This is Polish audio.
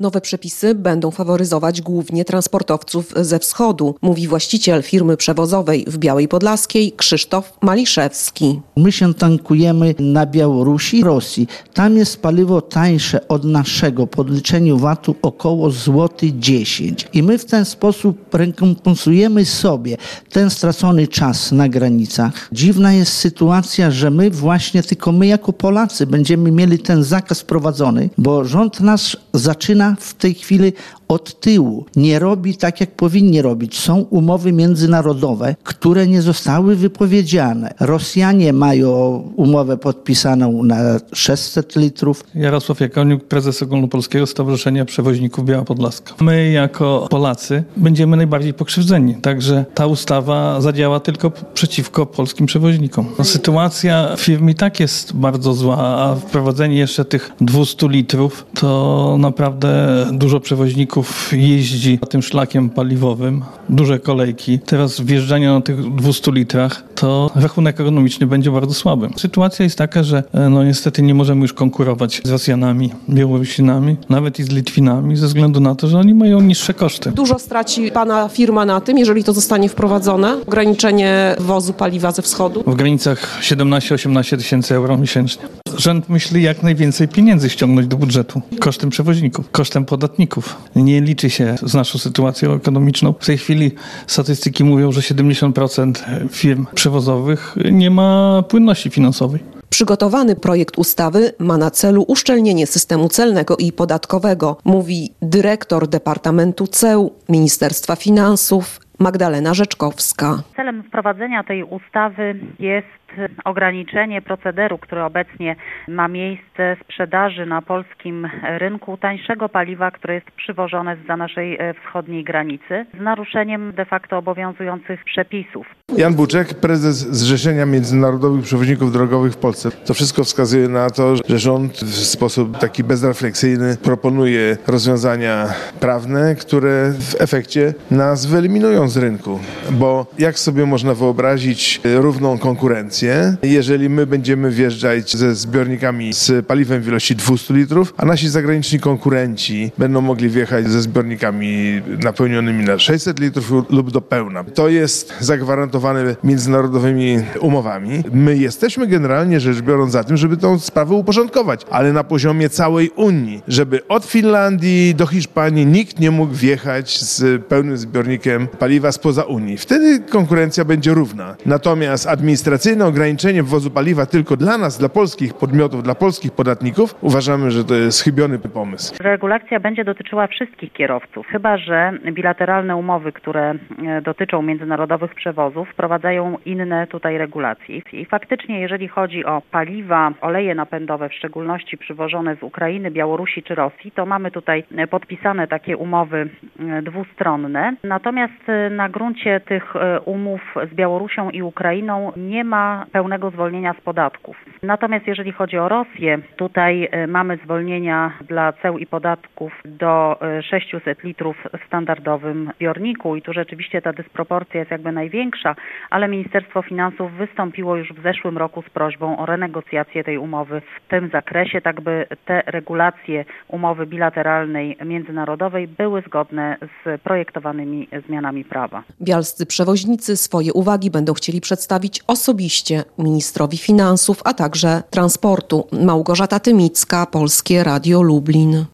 Nowe przepisy będą faworyzować głównie transportowców ze wschodu, mówi właściciel firmy przewozowej w Białej Podlaskiej Krzysztof Maliszewski. My się tankujemy na Białorusi, Rosji. Tam jest paliwo tańsze od naszego po odliczeniu VAT-u około złoty 10. I my w ten sposób rekompensujemy sobie ten stracony czas na granicach. Dziwna jest sytuacja, że my właśnie, tylko my jako Polacy będziemy mieli ten zakaz wprowadzony, bo rząd nas zaczyna w tej chwili od tyłu. Nie robi tak, jak powinni robić. Są umowy międzynarodowe, które nie zostały wypowiedziane. Rosjanie mają umowę podpisaną na 600 litrów. Jarosław Jakoniuk, prezes Ogólnopolskiego Stowarzyszenia Przewoźników Biała Podlaska. My jako Polacy będziemy najbardziej pokrzywdzeni, także ta ustawa zadziała tylko przeciwko polskim przewoźnikom. Sytuacja firm i tak jest bardzo zła, a wprowadzenie jeszcze tych 200 litrów to naprawdę dużo przewoźników jeździ tym szlakiem paliwowym, duże kolejki. Teraz wjeżdżanie na tych 200 litrach, to rachunek ekonomiczny będzie bardzo słaby. Sytuacja jest taka, że niestety nie możemy już konkurować z Rosjanami, Białorusinami, nawet i z Litwinami, ze względu na to, że oni mają niższe koszty. Dużo straci pana firma na tym, jeżeli to zostanie wprowadzone? Ograniczenie wwozu paliwa ze wschodu? W granicach 17-18 tysięcy euro miesięcznie. Rząd myśli jak najwięcej pieniędzy ściągnąć do budżetu. Kosztem przewoźników, kosztem podatników. Nie liczy się z naszą sytuacją ekonomiczną. W tej chwili statystyki mówią, że 70% firm przewozowych nie ma płynności finansowej. Przygotowany projekt ustawy ma na celu uszczelnienie systemu celnego i podatkowego, mówi dyrektor Departamentu Ceł Ministerstwa Finansów Magdalena Rzeczkowska. Celem wprowadzenia tej ustawy jest ograniczenie procederu, który obecnie ma miejsce sprzedaży na polskim rynku tańszego paliwa, które jest przywożone zza naszej wschodniej granicy, z naruszeniem de facto obowiązujących przepisów. Jan Buczek, prezes Zrzeszenia Międzynarodowych Przewoźników Drogowych w Polsce. To wszystko wskazuje na to, że rząd w sposób taki bezrefleksyjny proponuje rozwiązania prawne, które w efekcie nas wyeliminują z rynku. Bo jak sobie można wyobrazić równą konkurencję, jeżeli my będziemy wjeżdżać ze zbiornikami z paliwem w ilości 200 litrów, a nasi zagraniczni konkurenci będą mogli wjechać ze zbiornikami napełnionymi na 600 litrów lub do pełna. To jest zagwarantowane międzynarodowymi umowami. My jesteśmy generalnie rzecz biorąc za tym, żeby tę sprawę uporządkować, ale na poziomie całej Unii, żeby od Finlandii do Hiszpanii nikt nie mógł wjechać z pełnym zbiornikiem paliwa spoza Unii. Wtedy konkurencja będzie równa. Natomiast administracyjne ograniczenie wwozu paliwa tylko dla nas, dla polskich podmiotów, dla polskich podatników, uważamy, że to jest chybiony pomysł. Regulacja będzie dotyczyła wszystkich kierowców, chyba że bilateralne umowy, które dotyczą międzynarodowych przewozów, wprowadzają inne tutaj regulacje. I faktycznie, jeżeli chodzi o paliwa, oleje napędowe, w szczególności przywożone z Ukrainy, Białorusi czy Rosji, to mamy tutaj podpisane takie umowy dwustronne. Natomiast na gruncie tych umów z Białorusią i Ukrainą nie ma pełnego zwolnienia z podatków. Natomiast jeżeli chodzi o Rosję, tutaj mamy zwolnienia dla ceł i podatków do 600 litrów w standardowym zbiorniku i tu rzeczywiście ta dysproporcja jest jakby największa, ale Ministerstwo Finansów wystąpiło już w zeszłym roku z prośbą o renegocjację tej umowy w tym zakresie, tak by te regulacje umowy bilateralnej międzynarodowej były zgodne z projektowanymi zmianami prawa. Bialscy przewoźnicy swoje uwagi będą chcieli przedstawić osobiście ministrowi finansów, a także transportu. Małgorzata Tymicka, Polskie Radio Lublin.